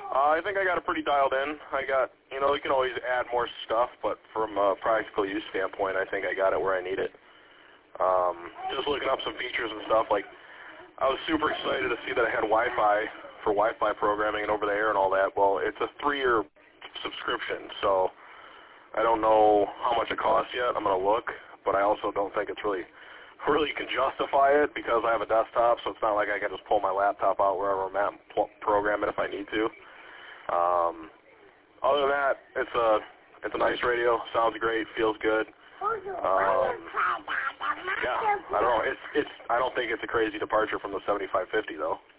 I think I got it pretty dialed in. I got, you know, you can always add more stuff, but from a practical use standpoint, I think I got it where I need it. Just looking up some features and stuff, like, I was super excited to see that I had Wi-Fi for Wi-Fi programming and over the air and all that. Well, it's a 3-year subscription, so I don't know how much it costs yet. I'm going to look, but I also don't think it's really can justify it because I have a desktop, so it's not like I can just pull my laptop out wherever I'm at and program it if I need to. Other than that, it's a nice radio. Sounds great. Feels good. Yeah, I don't know. I don't think it's a crazy departure from the 7550 though.